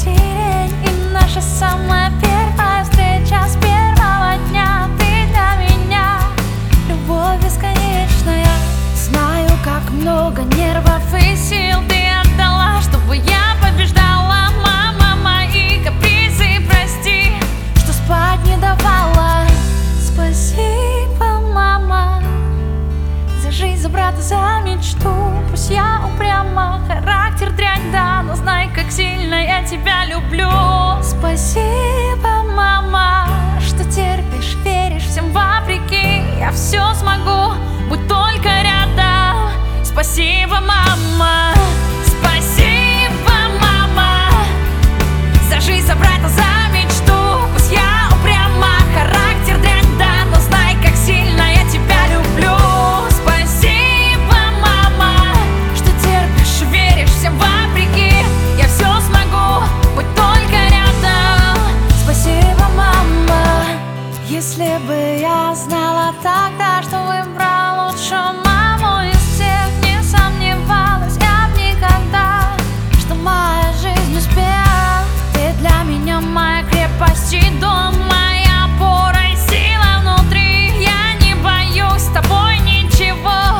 сирень, и наша самая первая встреча с первого дня. Ты для меня любовь бесконечная. Знаю, как много нервов и сил ты отдала, чтобы я побеждала. Мама, мои капризы прости, что спать не давала. Спасибо, мама, за жизнь, за брата, за мечту. Пусть я упряма, характер дрянь, да, но знай, как сильно я тебя люблю. Спасибо, мама, что терпишь, веришь всем вопреки. Я все смогу, будь только рядом. Спасибо, мама. Спасибо, мама, за жизнь, за брата, за мечту. Пусть я упряма, характер дрянь, да, но знай, как сильно я тебя люблю. Спасибо, мама, что терпишь, веришь всем вопреки. Я все смогу, будь только рядом. Спасибо, мама. Если бы я знала тогда, что выбрала лучшую маму из всех, не сомневалась я б никогда, что моя жизнь успеха. Ты для меня моя крепость и дом, моя опора и сила внутри. Я не боюсь с тобой ничего,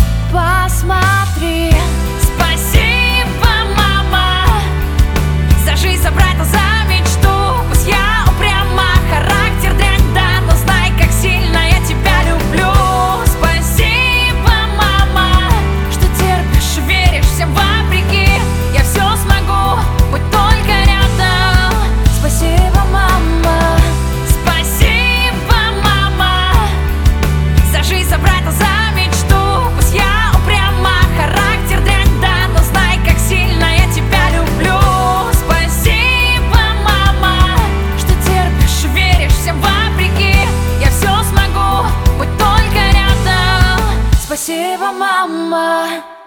посмотри. Спасибо, мама, за жизнь, за брата, за мечту. Пусть я упряма, характер дрянь, да, но знай, как сильно я тебя люблю. Спасибо, мама, что терпишь, веришь всем вопреки. Я все смогу, будь только рядом. Спасибо, мама. Спасибо, мама, за жизнь, за брата, за мечту. Пусть я упряма, характер дрянь, да, но знай, как сильно я тебя люблю. Спасибо, мама, что терпишь, веришь всем вопреки. Я все смогу, будь только рядом. Спасибо, мама.